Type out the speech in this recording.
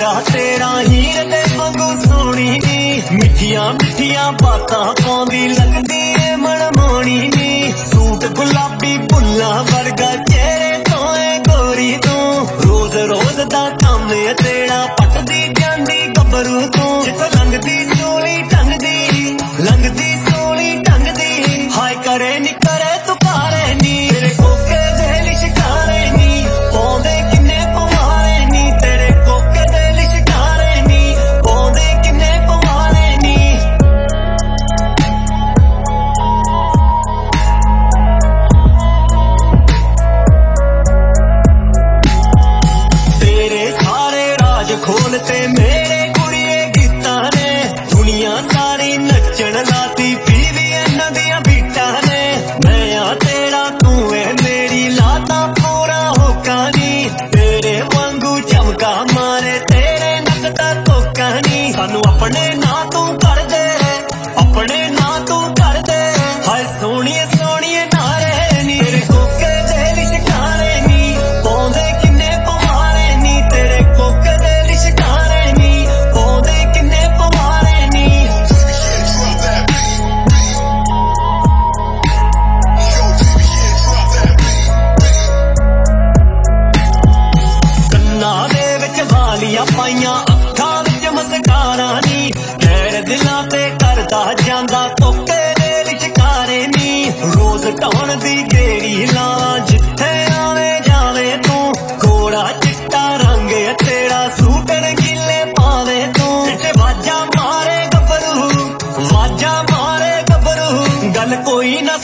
चेहरा तेरा हीर दे वांगू सोनी नी, मिठिया मिठिया बातां पाउंदी लगदी ए मनमोनी नी। सूट गुलाबी फुल्लां वर्गा चेहरे तो है गोरी तू, रोज रोज दा काम है तेरा पटदी जांदी गबरू तू। जित लंघदी सोली ढंगदी, लंघदी सोली ढंगदी, हाय करे नी करे तू कारे नी। तेरे कोके दे लिशकारे नी, पौंदे किन्ने पवारे नी। तेरे कोके दे लिशकारे नी, पौंदे किन्ने पवारे नी। तेरे सारे राज खोलते मेरे कुड़िए गीतां ने, दुनिया सारी नचण लाती पीवीएन दियां बीटां ने। मैं आ तेरा तू है मेरी लाता पूरा होका नी, तेरे वांगू चमका मारे तेरे नक दा कोका नी। सानू अपने ना तू कर दे, अपने ना तू कर दे, हाय सोहणिए सोहणिए नारे नी। तेरे कोके दे लिशकारे नी, पौंदे किन्ने पवारे नी। तेरे कोके दे लिशकारे नी, पौंदे किन्ने पवारे नी। ਕੰਨਾਂ ਦੇ ਵਿੱਚ ਵਾਲੀਆਂ ਪਾਈਆਂ, ਅੱਖਾਂ ਵਿੱਚ ਮਸਕਾਰਾ ਨੀ, ਖੈਰ ਦਿਲਾਂ ਤੇ ਕਰਦਾ ਜਾਂਦਾ ਕੋਕੇ ਦੇ ਲਿਸ਼ਕਾਰੇ ਨੀ। ਰੋਜ਼ ਢਾਉਣ ਦੀ ਗੇੜੀ ਲਾ ਜਿੱਥੇ ਆਵੇ ਜਾਵੇ ਤੂੰ, ਕੋੜਾ ਚਿੱਟਾ ਰੰਗ ਹੈ ਤੇਰਾ ਸੂਟ ਰੰਗੀਲੇ ਪਾਵੇ ਤੂੰ। ਤੇ ਵਾਜਾ ਮਾਰੇ ਗੱਭਰੂ, ਵਾਜਾ ਮਾਰੇ ਗੱਭਰੂ, ਗੱਲ ਕੋਈ ਨਾ